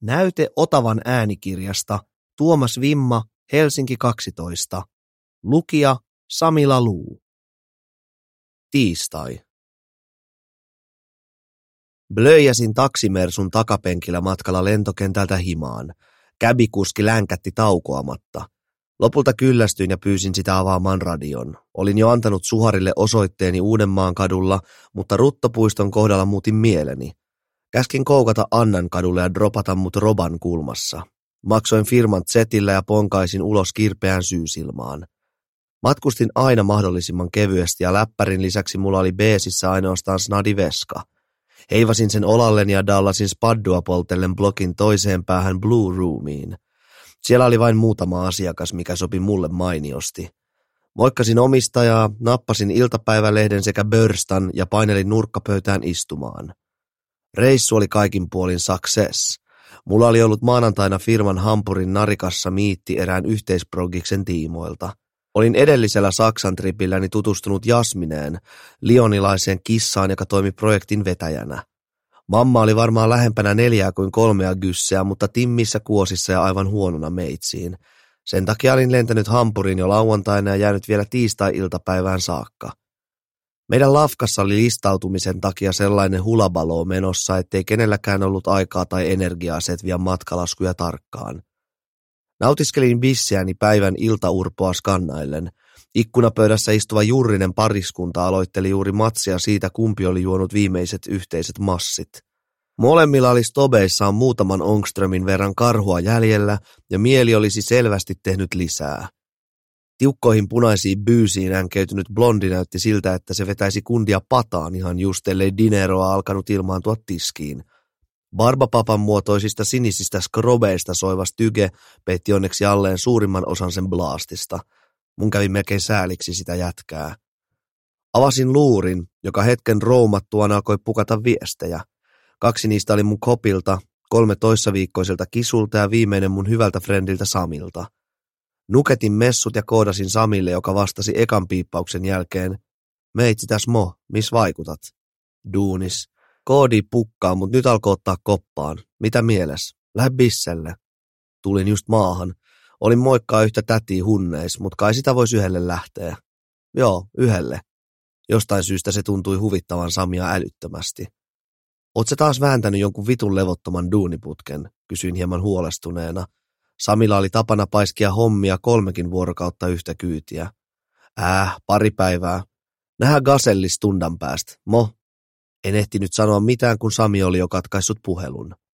Näyte Otavan äänikirjasta. Tuomas Vimma, Helsinki 12. Lukija Samila Luu. Tiistai. Blöjäsin taksimersun takapenkillä matkalla lentokentältä himaan. Käbikuski länkätti taukoamatta. Lopulta kyllästyin ja pyysin sitä avaamaan radion. Olin jo antanut Suharille osoitteeni Uudenmaan kadulla, mutta Ruttopuiston kohdalla muutin mieleni. Käskin koukata Annan kadulle ja dropata mut Roban kulmassa. Maksoin firman zetillä ja ponkaisin ulos kirpeään syysilmaan. Matkustin aina mahdollisimman kevyesti ja läppärin lisäksi mulla oli beesissä ainoastaan snadiveska. Heivasin sen olalleni ja dallasin spaddua poltellen blokin toiseen päähän Blue Roomiin. Siellä oli vain muutama asiakas, mikä sopi mulle mainiosti. Moikkasin omistajaa, nappasin iltapäivälehden sekä börstan ja painelin nurkkapöytään istumaan. Reissu oli kaikin puolin success. Mulla oli ollut maanantaina firman Hampurin narikassa miitti erään yhteisprogiksen tiimoilta. Olin edellisellä Saksan tripilläni tutustunut Jasmineen, lionilaiseen kissaan, joka toimi projektin vetäjänä. Mamma oli varmaan lähempänä 4 kuin 3 gysseä, mutta timmissä kuosissa ja aivan huonona meitsiin. Sen takia olin lentänyt Hampuriin jo lauantaina ja jäänyt vielä tiistai-iltapäivään saakka. Meidän lafkassa oli listautumisen takia sellainen hulabalo menossa, ettei kenelläkään ollut aikaa tai energiaa setviä matkalaskuja tarkkaan. Nautiskelin bissiäni päivän iltaurpoa skannaillen. Ikkunapöydässä istuva jurrinen pariskunta aloitteli juuri matsia siitä, kumpi oli juonut viimeiset yhteiset massit. Molemmilla oli stobeissaan muutaman Ångströmin verran karhua jäljellä, ja mieli olisi selvästi tehnyt lisää. Tiukkoihin punaisiin byysiin änkeytynyt blondi näytti siltä, että se vetäisi kundia pataan ihan just, ellei dineroa alkanut ilmaantua tiskiin. Barbapapan muotoisista sinisistä skrobeista soiva styge peitti onneksi alleen suurimman osan sen blastista. Mun kävi melkein sääliksi sitä jätkää. Avasin luurin, joka hetken roumattuaan alkoi pukata viestejä. 2 niistä oli mun kopilta, 3 toissaviikkoiselta kisulta ja viimeinen mun hyvältä frendiltä Samilta. Nuketin messut ja koodasin Samille, joka vastasi ekan piippauksen jälkeen. Meitsi täs mo, miss vaikutat? Duunis. Koodi pukkaa, mut nyt alkoi ottaa koppaan. Mitä mieles? Lähde bisselle. Tulin just maahan. Olin moikkaa yhtä tätiä hunneis, mut kai sitä vois yhdelle lähteä. Joo, yhdelle. Jostain syystä se tuntui huvittavan Samia älyttömästi. Oot sä taas vääntänyt jonkun vitun levottoman duuniputken? Kysyin hieman huolestuneena. Samilla oli tapana paiskia hommia 3 vuorokautta yhtä kyytiä. 2 päivää. Nähdään gasellis tundan päästä. Mo. En ehtinyt sanoa mitään, kun Sami oli jo katkaissut puhelun.